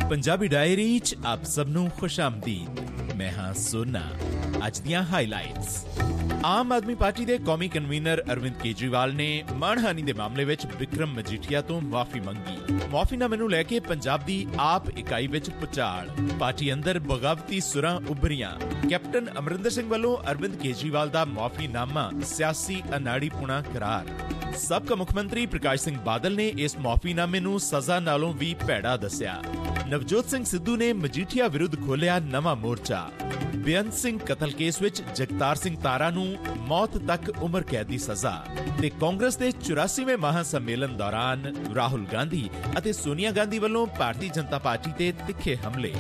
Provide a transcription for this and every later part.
Punjabi diary च आप सबनों खुशामदीद। मैं हां सोना। अज दियां हाईलाइट्स। आम आदमी पार्टी दे कौमी कन्वीनर अरविंद केजरीवाल ने मानहानि दे मामले विच विक्रम मजीठिया तो माफी मंगी। माफीनामे नूं लैके पंजाब दी आप इकाई विच भुचाल। पार्टी अंदर बगावती सुरां उभरियां। कैप्टन अमरिंदर सिंह वल्लों अरविंद केजरीवाल दा माफीनामा सियासी अनाड़ीपुणा करार। सबका मुख्यमंत्री प्रकाश सिंह बादल ने इस माफीनामे नूं सजा नालों भी भैड़ा दस्सिया। नवजोत सिंह सिद्धू ने मजीठिया विरुद्ध खोलिया नवा मोर्चा। बेअंत सिंह कतल केस विच जगतार सिंह तारा नूं मौत तक उम्र कैद दी सजा। ते कांग्रेस दे 84वें महासम्मेलन दौरान राहुल गांधी अते सोनिया गांधी वल्लों भारतीय जनता पार्टी ते तिखे हमले।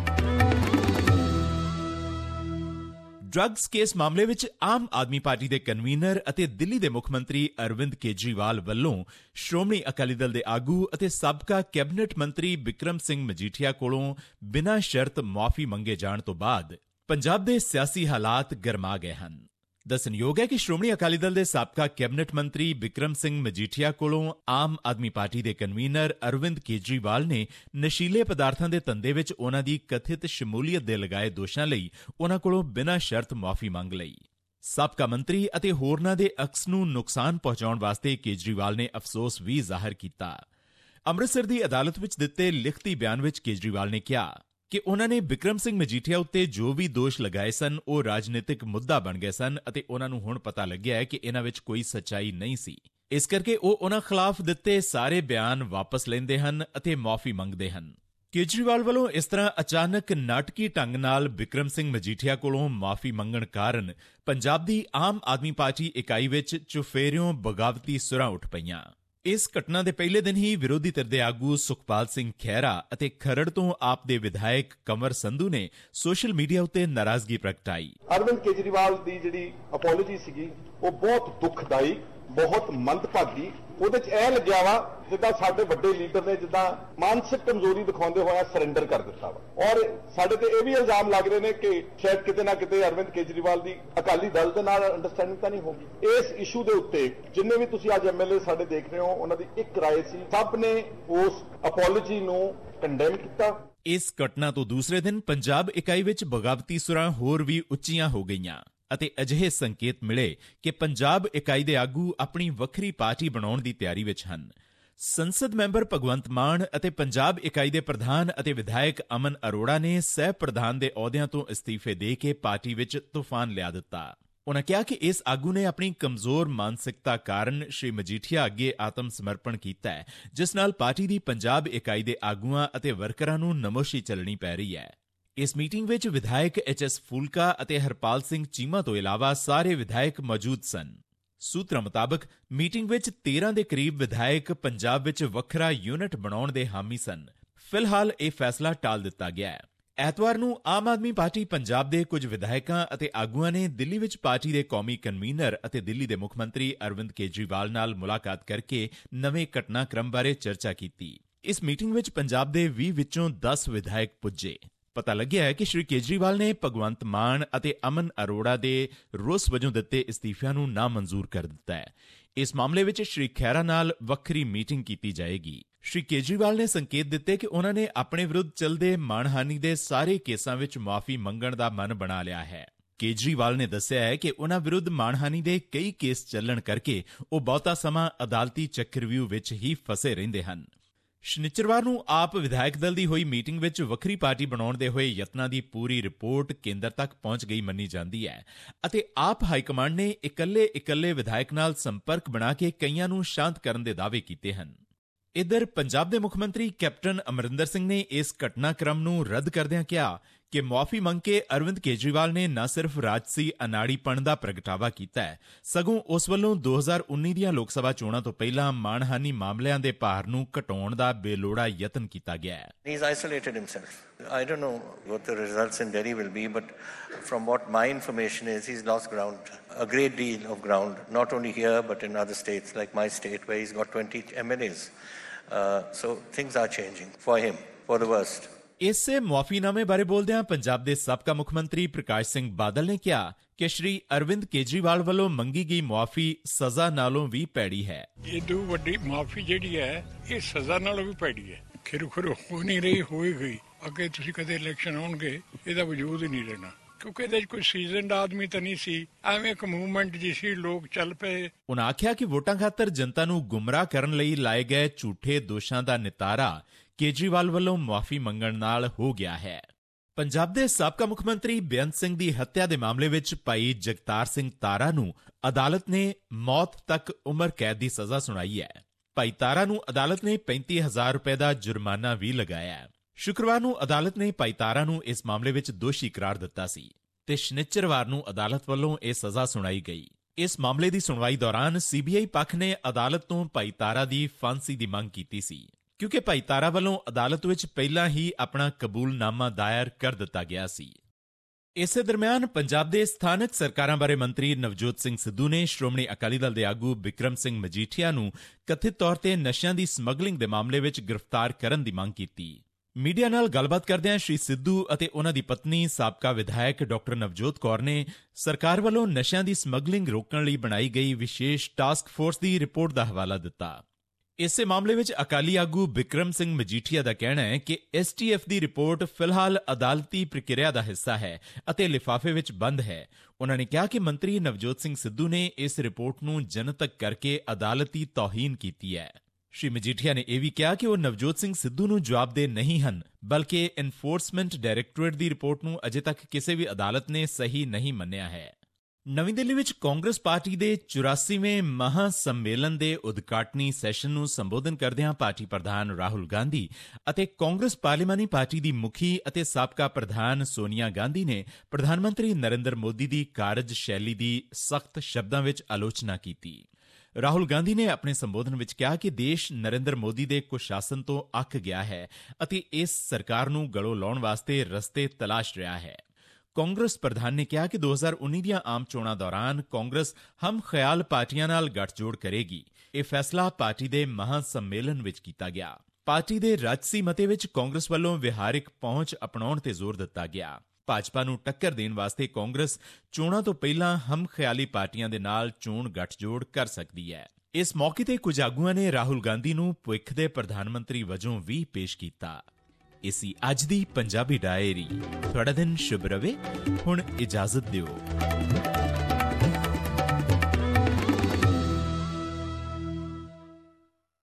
ड्रग्स केस मामले विच आम आदमी पार्टी दे कन्वीनर अते दिल्ली दे मुख्यमंत्री अरविंद केजरीवाल वल्लों श्रोमणी अकाली दल दे आगू अते साबका कैबिनेट मंत्री बिक्रम सिंह मजीठिया कोलों बिना शर्त माफी मंगे जाण तो बाद पंजाब दे सियासी हालात गरमा गए हन। दस्सणयोग है कि श्रोमणी अकाली दल दे साबका कैबिनेट मंत्री बिक्रम सिंह मजीठिया कोलों आम आदमी पार्टी दे कन्वीनर अरविंद केजरीवाल ने नशीले पदार्थां दे धंधे विच उन्हां दी कथित शमूलीयत दे लगाए दोषां लई उन्हां कोलों बिना शर्त माफी मंग लई। साबका मंत्री अते होरनां दे अक्स नूं नुकसान पहुंचाउण वास्ते केजरीवाल ने अफसोस भी जाहिर कीता। अमृतसर दी अदालत विच दित्ते लिखती बयान विच केजरीवाल ने कहा कि उन्हां ने बिक्रम सिंह मजीठिया उत्ते जो भी दोष लगाए सन ਉਹ राजनीतिक मुद्दा बन गए सन ਅਤੇ ਉਹਨਾਂ ਨੂੰ ਹੁਣ ਪਤਾ ਲੱਗਿਆ ਹੈ ਕਿ ਇਹਨਾਂ ਵਿੱਚ ਕੋਈ ਸੱਚਾਈ ਨਹੀਂ ਸੀ। ਇਸ ਕਰਕੇ ਉਹ ਉਹਨਾਂ ਖਿਲਾਫ ਦਿੱਤੇ ਸਾਰੇ ਬਿਆਨ ਵਾਪਸ ਲੈਂਦੇ ਹਨ ਅਤੇ ਮਾਫੀ ਮੰਗਦੇ ਹਨ। ਕੇਜਰੀਵਾਲ ਵੱਲੋਂ ਇਸ ਤਰ੍ਹਾਂ ਅਚਾਨਕ ਨਾਟਕੀ ਢੰਗ ਨਾਲ ਬਿਕਰਮ ਸਿੰਘ ਮਜੀਠੀਆ ਕੋਲੋਂ ਮਾਫੀ ਮੰਗਣ ਕਾਰਨ ਪੰਜਾਬ ਦੀ ਆਮ ਆਦਮੀ ਪਾਰਟੀ ਇਕਾਈ ਵਿੱਚ ਚੁਫੇਰਿਓਂ ਬਗਾਵਤੀ ਸੁਰਾਂ ਉੱਠ ਪਈਆਂ। ਇਸ ਘਟਨਾ ਦੇ ਪਹਿਲੇ ਦਿਨ ਹੀ ਵਿਰੋਧੀ ਧਿਰ ਦੇ ਆਗੂ ਸੁਖਪਾਲ ਸਿੰਘ ਖਹਿਰਾ ਅਤੇ ਖਰੜ ਤੋਂ ਆਪ ਦੇ ਵਿਧਾਇਕ ਕੰਵਰ ਸੰਧੂ ਨੇ ਸੋਸ਼ਲ ਮੀਡੀਆ ਉੱਤੇ ਨਾਰਾਜ਼ਗੀ ਪ੍ਰਗਟਾਈ। ਅਰਵਿੰਦ ਕੇਜਰੀਵਾਲ ਦੀ ਜਿਹੜੀ ਅਪੋਲੋਜੀ ਸੀਗੀ ਉਹ ਬਹੁਤ ਦੁਖਦਾਈ, ਬਹੁਤ ਮੰਦਭਾਗੀ। ਉਹਦੇ 'ਚ ਇਹ ਲੱਗਿਆ ਵਾ ਜਿੱਦਾਂ ਸਾਡੇ ਵੱਡੇ ਲੀਡਰ ਨੇ ਜਿੱਦਾਂ ਮਾਨਸਿਕ ਕਮਜ਼ੋਰੀ ਦਿਖਾਉਂਦੇ ਹੋਇਆ ਸਰੈਂਡਰ ਕਰ ਦਿੱਤਾ ਵਾ। ਔਰ ਸਾਡੇ ਤੇ ਇਹ ਵੀ ਇਲਜ਼ਾਮ ਲੱਗ ਰਹੇ ਨੇ ਕਿ ਸ਼ਾਇਦ ਕਿਤੇ ਨਾ ਕਿਤੇ ਅਰਵਿੰਦ ਕੇਜਰੀਵਾਲ ਦੀ ਅਕਾਲੀ ਦਲ ਦੇ ਨਾਲ ਅੰਡਰਸਟੈਂਡਿੰਗ ਤਾਂ ਨਹੀਂ ਹੋਗੀ। ਇਸ ਇਸ਼ੂ ਦੇ ਉੱਤੇ ਜਿੰਨੇ ਵੀ ਤੁਸੀਂ ਅੱਜ ਐਮਐਲਏ ਸਾਡੇ ਦੇਖ ਰਹੇ ਹੋ ਉਹਨਾਂ ਦੀ ਇੱਕ ਰਾਏ ਸੀ, ਸਭ ਨੇ ਉਸ ਅਪੋਲੋਜੀ ਨੂੰ ਕੰਡੈਮ ਕੀਤਾ। ਇਸ ਘਟਨਾ ਤੋਂ ਦੂਸਰੇ ਦਿਨ ਪੰਜਾਬ ਇਕਾਈ ਵਿੱਚ ਬਗਾਵਤੀ ਸੁਰਾਂ ਹੋਰ ਵੀ ਉੱਚੀਆਂ ਹੋ ਗਈਆਂ ਅਤੇ ਅਜਿਹੇ ਸੰਕੇਤ ਮਿਲੇ ਕਿ ਪੰਜਾਬ ਇਕਾਈ ਦੇ ਆਗੂ ਆਪਣੀ ਵੱਖਰੀ ਪਾਰਟੀ ਬਣਾਉਣ ਦੀ ਤਿਆਰੀ ਵਿੱਚ ਹਨ। ਸੰਸਦ ਮੈਂਬਰ ਭਗਵੰਤ ਮਾਨ ਅਤੇ ਪੰਜਾਬ ਇਕਾਈ ਦੇ ਪ੍ਰਧਾਨ ਅਤੇ ਵਿਧਾਇਕ ਅਮਨ ਅਰੋੜਾ ਨੇ ਸਹਿ ਪ੍ਰਧਾਨ ਦੇ ਅਹੁਦਿਆਂ ਤੋਂ ਅਸਤੀਫੇ ਦੇ ਕੇ ਪਾਰਟੀ ਵਿੱਚ ਤੂਫਾਨ ਲਿਆ ਦਿੱਤਾ। ਉਨ੍ਹਾਂ ਕਿਹਾ ਕਿ ਇਸ ਆਗੂ ਨੇ ਆਪਣੀ ਕਮਜ਼ੋਰ ਮਾਨਸਿਕਤਾ ਕਾਰਨ ਸ਼੍ਰੀ ਮਜੀਠੀਆ ਅੱਗੇ ਆਤਮ ਸਮਰਪਣ ਕੀਤਾ ਹੈ, ਜਿਸ ਨਾਲ ਪਾਰਟੀ ਦੀ ਪੰਜਾਬ ਇਕਾਈ ਦੇ ਆਗੂਆਂ ਅਤੇ ਵਰਕਰਾਂ ਨੂੰ ਨਮੋਸ਼ੀ ਚੱਲਣੀ ਪੈ ਰਹੀ ਹੈ। ਇਸ ਮੀਟਿੰਗ ਵਿੱਚ ਵਿਧਾਇਕ ਐਚ.ਐਸ. ਫੂਲਕਾ ਅਤੇ ਹਰਪਾਲ ਸਿੰਘ ਚੀਮਾ ਤੋਂ ਇਲਾਵਾ ਸਾਰੇ ਵਿਧਾਇਕ ਮੌਜੂਦ ਸਨ। ਸੂਤਰਾਂ ਮੁਤਾਬਕ ਮੀਟਿੰਗ ਵਿੱਚ 13 ਦੇ ਕਰੀਬ ਵਿਧਾਇਕ ਪੰਜਾਬ ਵਿੱਚ ਵੱਖਰਾ ਯੂਨਿਟ ਬਣਾਉਣ ਦੇ ਹਾਮੀ ਸਨ। ਫਿਲਹਾਲ ਇਹ ਫੈਸਲਾ ਟਾਲ ਦਿੱਤਾ ਗਿਆ ਹੈ। ਐਤਵਾਰ ਨੂੰ ਆਮ ਆਦਮੀ ਪਾਰਟੀ ਪੰਜਾਬ ਦੇ ਕੁਝ ਵਿਧਾਇਕਾਂ ਅਤੇ ਆਗੂਆਂ ਨੇ ਦਿੱਲੀ ਵਿੱਚ ਪਾਰਟੀ ਦੇ ਕੌਮੀ ਕਨਵੀਨਰ ਅਤੇ ਦਿੱਲੀ ਦੇ ਮੁੱਖ ਮੰਤਰੀ ਅਰਵਿੰਦ ਕੇਜਰੀਵਾਲ ਨਾਲ ਮੁਲਾਕਾਤ ਕਰਕੇ ਨਵੇਂ ਘਟਨਾਕ੍ਰਮ ਬਾਰੇ ਚਰਚਾ ਕੀਤੀ। ਇਸ ਮੀਟਿੰਗ ਵਿੱਚ ਪੰਜਾਬ ਦੇ 20 ਵਿੱਚੋਂ 10 ਵਿਧਾਇਕ ਪੁੱਜੇ। ਪਤਾ ਲੱਗਿਆ ਹੈ ਕਿ ਸ਼੍ਰੀ ਕੇਜਰੀਵਾਲ ਨੇ ਭਗਵੰਤ ਮਾਨ ਅਤੇ ਅਮਨ ਅਰੋੜਾ ਦੇ ਰੋਸ ਵਜੋਂ ਦਿੱਤੇ ਅਸਤੀਫਿਆਂ ਨੂੰ ਨਾਮਨਜ਼ੂਰ ਕਰ ਦਿੱਤਾ ਹੈ। ਇਸ ਮਾਮਲੇ ਵਿੱਚ ਸ਼੍ਰੀ ਖਹਿਰਾ ਨਾਲ ਵੱਖਰੀ ਮੀਟਿੰਗ ਕੀਤੀ ਜਾਏਗੀ। ਸ਼੍ਰੀ ਕੇਜਰੀਵਾਲ ਨੇ ਸੰਕੇਤ ਦਿੱਤੇ ਕਿ ਉਹਨਾਂ ਨੇ ਆਪਣੇ ਵਿਰੁੱਧ ਚੱਲਦੇ ਮਾਣਹਾਨੀ ਦੇ ਸਾਰੇ ਕੇਸਾਂ ਵਿੱਚ ਮਾਫੀ ਮੰਗਣ ਦਾ ਮਨ ਬਣਾ ਲਿਆ ਹੈ। ਕੇਜਰੀਵਾਲ ਨੇ ਦੱਸਿਆ ਹੈ ਕਿ ਉਹਨਾਂ ਵਿਰੁੱਧ ਮਾਣਹਾਨੀ ਦੇ ਕਈ ਕੇਸ ਚੱਲਣ ਕਰਕੇ ਉਹ ਬਹੁਤਾ ਸਮਾਂ ਅਦਾਲਤੀ ਚੱਕਰਵਿਊਹ ਵਿੱਚ ਹੀ ਫਸੇ ਰਹਿੰਦੇ ਹਨ। ਸ਼ਨੀਚਰਵਾਰ ਨੂੰ ਆਪ ਵਿਧਾਇਕ ਦਲ ਦੀ ਹੋਈ ਮੀਟਿੰਗ ਵਿੱਚ ਵੱਖਰੀ ਪਾਰਟੀ ਬਣਾਉਣ ਦੇ ਹੋਏ ਯਤਨਾਂ ਦੀ ਪੂਰੀ ਰਿਪੋਰਟ ਕੇਂਦਰ ਤੱਕ ਪਹੁੰਚ ਗਈ ਮੰਨੀ ਜਾਂਦੀ ਹੈ ਅਤੇ ਆਪ ਹਾਈਕਮਾਂਡ ਨੇ ਇਕੱਲੇ ਵਿਧਾਇਕ ਨਾਲ ਸੰਪਰਕ ਬਣਾ ਕੇ ਕਈਆਂ ਨੂੰ ਸ਼ਾਂਤ ਕਰਨ ਦੇ ਦਾਅਵੇ ਕੀਤੇ ਹਨ। ਇੱਧਰ ਪੰਜਾਬ ਦੇ ਮੁੱਖ ਮੰਤਰੀ ਕੈਪਟਨ ਅਮਰਿੰਦਰ ਸਿੰਘ ਨੇ ਇਸ ਘਟਨਾਕ੍ਰਮ ਨੂੰ ਰੱਦ ਕਰਦਿਆਂ ਕਿਹਾ ਕਿ ਮੁਆਫੀ ਮੰਗ ਕੇ ਅਰਵਿੰਦ ਕੇਜਰੀਵਾਲ ਨੇ ਨਾ ਸਿਰਫ ਰਾਜਸੀ ਅਨਾੜੀਪਣ ਦਾ ਪ੍ਰਗਟਾਵਾ ਕੀਤਾ ਹੈ, ਸਗੋਂ ਉਸ ਵੱਲੋਂ 2019 ਦੀਆਂ ਲੋਕ ਸਭਾ ਚੋਣਾਂ ਤੋਂ ਪਹਿਲਾਂ ਮਾਣਹਾਨੀ ਮਾਮਲਿਆਂ ਦੇ ਭਾਰ ਨੂੰ ਘਟਾਉਣ ਦਾ ਬੇਲੋੜਾ ਯਤਨ ਕੀਤਾ ਗਿਆ ਹੈ। He is isolated himself. I don't know what the results in Delhi will be, but from what my information is, he's lost ground, a great deal of ground, not only here but in other states like my state where he's got 20 MLAs. So things are changing for him, for the worst. ਇਸੇ ਮੁਆਫੀਨਾਮੇ ਬਾਰੇ ਬੋਲਦਿਆਂ ਪੰਜਾਬ ਦੇ ਸਾਬਕਾ ਮੁੱਖ ਮੰਤਰੀ ਪ੍ਰਕਾਸ਼ ਸਿੰਘ ਬਾਦਲ ਨੇ ਕਿਹਾ ਕਿ ਸ਼੍ਰੀ ਅਰਵਿੰਦ ਕੇਜਰੀਵਾਲ ਵੱਲੋਂ ਮੰਗੀ ਗਈ ਮੁਆਫੀ ਸਜ਼ਾ ਨਾਲੋਂ ਵੀ ਭੈੜੀ ਹੈ। ਇਹ ਵੱਡੀ ਮੁਆਫੀ ਜਿਹੜੀ ਹੈ ਇਹ ਸਜ਼ਾ ਨਾਲੋਂ ਵੀ ਭੈੜੀ ਹੈ। ਖਿਰੂ ਹੋ ਨਹੀਂ ਰਹੀ, ਹੋਈ ਗਈ ਅੱਗੇ ਤੁਸੀਂ ਕਦੇ ਇਲੈਕਸ਼ਨ ਆਉਣਗੇ ਇਹਦਾ ਵਜੂਦ ਹੀ ਨਹੀਂ ਰਹਿਣਾ, ਕਿਉਂਕਿ ਇਹਦੇ 'ਚ ਕੋਈ ਸੀਜ਼ਨਡ ਆਦਮੀ ਤਾਂ ਨਹੀਂ ਸੀ, ਐਵੇਂ ਇੱਕ ਮੂਵਮੈਂਟ ਜੀ ਸੀ, ਲੋਕ ਚੱਲ ਪਏ। ਉਨ੍ਹਾਂ ਆਖਿਆ ਕਿ ਵੋਟਾਂ ਖਾਤਰ ਜਨਤਾ ਨੂੰ ਗੁੰਮਰਾਹ ਕਰਨ ਲਈ ਲਾਏ ਗਏ ਝੂਠੇ ਦੋਸ਼ਾਂ ਦਾ ਨਿਤਾਰਾ ਕੇਜਰੀਵਾਲ ਵੱਲੋਂ ਮੁਆਫੀ ਮੰਗਣ ਨਾਲ ਹੋ ਗਿਆ ਹੈ। ਪੰਜਾਬ ਦੇ ਸਾਬਕਾ ਮੁੱਖ ਮੰਤਰੀ ਬੇਅੰਤ ਸਿੰਘ ਦੀ ਹੱਤਿਆ ਦੇ ਮਾਮਲੇ ਵਿੱਚ ਭਾਈ ਜਗਤਾਰ ਸਿੰਘ ਤਾਰਾ ਨੂੰ ਅਦਾਲਤ ਨੇ ਮੌਤ ਤੱਕ ਉਮਰ ਕੈਦ ਦੀ ਸਜ਼ਾ ਸੁਣਾਈ ਹੈ। ਭਾਈ ਤਾਰਾ ਨੂੰ ਅਦਾਲਤ ਨੇ 35,000 ਰੁਪਏ ਦਾ ਜੁਰਮਾਨਾ ਵੀ ਲਗਾਇਆ ਹੈ। ਸ਼ੁੱਕਰਵਾਰ ਨੂੰ ਅਦਾਲਤ ਨੇ ਭਾਈ ਤਾਰਾ ਨੂੰ ਇਸ ਮਾਮਲੇ ਵਿੱਚ ਦੋਸ਼ੀ ਕਰਾਰ ਦਿੱਤਾ ਸੀ ਤੇ ਸ਼ਨਿਚਰਵਾਰ ਨੂੰ ਅਦਾਲਤ ਵੱਲੋਂ ਇਹ ਸਜ਼ਾ ਸੁਣਾਈ ਗਈ। ਇਸ ਮਾਮਲੇ ਦੀ ਸੁਣਵਾਈ ਦੌਰਾਨ ਸੀਬੀਆਈ ਪੱਖ ਨੇ ਅਦਾਲਤ ਤੋਂ ਭਾਈ ਤਾਰਾ ਦੀ ਫਾਂਸੀ ਦੀ ਮੰਗ ਕੀਤੀ ਸੀ, ਕਿਉਂਕਿ ਭਾਈ ਤਾਰਾ ਵੱਲੋਂ ਅਦਾਲਤ ਵਿੱਚ ਪਹਿਲਾਂ ਹੀ ਆਪਣਾ ਕਬੂਲਨਾਮਾ ਦਾਇਰ ਕਰ ਦਿੱਤਾ ਗਿਆ ਸੀ। ਇਸੇ ਦਰਮਿਆਨ ਪੰਜਾਬ ਦੇ ਸਥਾਨਕ ਸਰਕਾਰਾਂ ਬਾਰੇ ਮੰਤਰੀ ਨਵਜੋਤ ਸਿੰਘ ਸਿੱਧੂ ਨੇ ਸ਼੍ਰੋਮਣੀ ਅਕਾਲੀ ਦਲ ਦੇ ਆਗੂ ਬਿਕਰਮ ਸਿੰਘ ਮਜੀਠੀਆ ਨੂੰ ਕਥਿਤ ਤੌਰ ਤੇ ਨਸ਼ਿਆਂ ਦੀ ਸਮਗਲਿੰਗ ਦੇ ਮਾਮਲੇ ਵਿੱਚ ਗ੍ਰਿਫਤਾਰ ਕਰਨ ਦੀ ਮੰਗ ਕੀਤੀ। ਮੀਡੀਆ ਨਾਲ ਗੱਲਬਾਤ ਕਰਦਿਆਂ ਸ਼੍ਰੀ ਸਿੱਧੂ ਅਤੇ ਉਹਨਾਂ ਦੀ ਪਤਨੀ ਸਾਬਕਾ ਵਿਧਾਇਕ ਡਾਕਟਰ ਨਵਜੋਤ ਕੌਰ ਨੇ ਸਰਕਾਰ ਵੱਲੋਂ ਨਸ਼ਿਆਂ ਦੀ ਸਮਗਲਿੰਗ ਰੋਕਣ ਲਈ ਬਣਾਈ ਗਈ ਵਿਸ਼ੇਸ਼ ਟਾਸਕ ਫੋਰਸ ਦੀ ਰਿਪੋਰਟ ਦਾ ਹਵਾਲਾ ਦਿੱਤਾ। ਇਸੇ ਮਾਮਲੇ ਵਿੱਚ ਅਕਾਲੀ ਆਗੂ ਬਿਕਰਮ ਸਿੰਘ ਮਜੀਠੀਆ ਦਾ ਕਹਿਣਾ ਹੈ ਕਿ ਐਸਟੀਐਫ ਦੀ ਰਿਪੋਰਟ ਫਿਲਹਾਲ ਅਦਾਲਤੀ ਪ੍ਰਕਿਰਿਆ ਦਾ ਹਿੱਸਾ ਹੈ ਅਤੇ ਲਿਫਾਫੇ ਵਿੱਚ ਬੰਦ ਹੈ। ਉਨ੍ਹਾਂ ਨੇ ਕਿਹਾ ਕਿ ਮੰਤਰੀ ਨਵਜੋਤ ਸਿੰਘ ਸਿੱਧੂ ਨੇ ਇਸ ਰਿਪੋਰਟ ਨੂੰ ਜਨਤਕ ਕਰਕੇ ਅਦਾਲਤੀ ਤੌਹੀਨ ਕੀਤੀ ਹੈ। ਸ਼੍ਰੀ ਮਜੀਠੀਆ ਨੇ ਇਹ ਵੀ ਕਿਹਾ ਕਿ ਉਹ ਨਵਜੋਤ ਸਿੰਘ ਸਿੱਧੂ ਨੂੰ ਜਵਾਬਦੇਹ ਨਹੀਂ ਹਨ, ਬਲਕਿ ਐਨਫੋਰਸਮੈਂਟ ਡਾਇਰੈਕਟੋਰੇਟ ਦੀ ਰਿਪੋਰਟ ਨੂੰ ਅਜੇ ਤੱਕ ਕਿਸੇ ਵੀ ਅਦਾਲਤ ਨੇ ਸਹੀ ਨਹੀਂ ਮੰਨਿਆ ਹੈ। ਨਵੀਂ ਦਿੱਲੀ ਵਿੱਚ ਕਾਂਗਰਸ ਪਾਰਟੀ ਦੇ 84ਵੇਂ ਮਹਾ ਸੰਮੇਲਨ ਦੇ ਉਦਘਾਟਨੀ ਸੈਸ਼ਨ ਨੂੰ ਸੰਬੋਧਨ ਕਰਦਿਆਂ ਪਾਰਟੀ ਪ੍ਰਧਾਨ ਰਾਹੁਲ ਗਾਂਧੀ ਅਤੇ ਕਾਂਗਰਸ ਪਾਰਲੀਮਾਨੀ ਪਾਰਟੀ ਦੀ ਮੁਖੀ ਅਤੇ ਸਾਬਕਾ ਪ੍ਰਧਾਨ ਸੋਨੀਆ ਗਾਂਧੀ ਨੇ ਪ੍ਰਧਾਨ ਮੰਤਰੀ ਨਰਿੰਦਰ ਮੋਦੀ ਦੀ ਕਾਰਜਸ਼ੈਲੀ ਦੀ ਸਖਤ ਸ਼ਬਦਾਂ ਵਿੱਚ ਆਲੋਚਨਾ ਕੀਤੀ। ਰਾਹੁਲ ਗਾਂਧੀ ਨੇ ਆਪਣੇ ਸੰਬੋਧਨ ਵਿੱਚ ਕਿਹਾ ਕਿ ਦੇਸ਼ ਨਰਿੰਦਰ ਮੋਦੀ ਦੇ ਕੁਸ਼ਾਸਨ ਤੋਂ ਅੱਕ ਗਿਆ ਹੈ ਅਤੇ ਇਸ ਸਰਕਾਰ ਨੂੰ ਗਲੋਂ ਲਾਉਣ ਵਾਸਤੇ ਰਸਤੇ ਤਲਾਸ਼ ਰਿਹਾ ਹੈ। ਕਾਂਗਰਸ ਪ੍ਰਧਾਨ ਨੇ ਕਿਹਾ ਕਿ 2019 ਦੀਆਂ ਆਮ ਚੋਣਾਂ ਦੌਰਾਨ ਕਾਂਗਰਸ ਹਮ ਖਿਆਲ ਪਾਰਟੀਆਂ ਨਾਲ ਗੱਠਜੋੜ ਕਰੇਗੀ। ਇਹ ਫੈਸਲਾ ਪਾਰਟੀ ਦੇ ਮਹਾ ਸੰਮੇਲਨ ਵਿੱਚ ਕੀਤਾ ਗਿਆ। ਪਾਰਟੀ ਦੇ ਰਾਜਸੀ ਮਤੇ ਵਿੱਚ ਕਾਂਗਰਸ ਵੱਲੋਂ ਵਿਹਾਰਿਕ ਪਹੁੰਚ ਅਪਣਾਉਣ ਤੇ ਜ਼ੋਰ ਦਿੱਤਾ ਗਿਆ। ਭਾਜਪਾ ਨੂੰ ਟੱਕਰ ਦੇਣ ਵਾਸਤੇ ਕਾਂਗਰਸ ਚੋਣਾਂ ਤੋਂ ਪਹਿਲਾਂ ਹਮ ਖਿਆਲੀ ਪਾਰਟੀਆਂ ਦੇ ਨਾਲ ਚੋਣ ਗੱਠਜੋੜ ਕਰ ਸਕਦੀ ਹੈ। ਇਸ ਮੌਕੇ ਤੇ ਕੁਝ ਆਗੂਆਂ ਨੇ ਰਾਹੁਲ ਗਾਂਧੀ ਨੂੰ ਭਵਿੱਖ ਦੇ ਪ੍ਰਧਾਨ ਮੰਤਰੀ ਵਜੋਂ ਵੀ ਪੇਸ਼ ਕੀਤਾ। ਇਸੀ ਅੱਜ ਦੀ ਪੰਜਾਬੀ ਡਾਇਰੀ। ਤੁਹਾਡਾ ਦਿਨ ਸ਼ੁਭ ਰਵੇ। ਹੁਣ ਇਜਾਜ਼ਤ ਦਿਓ।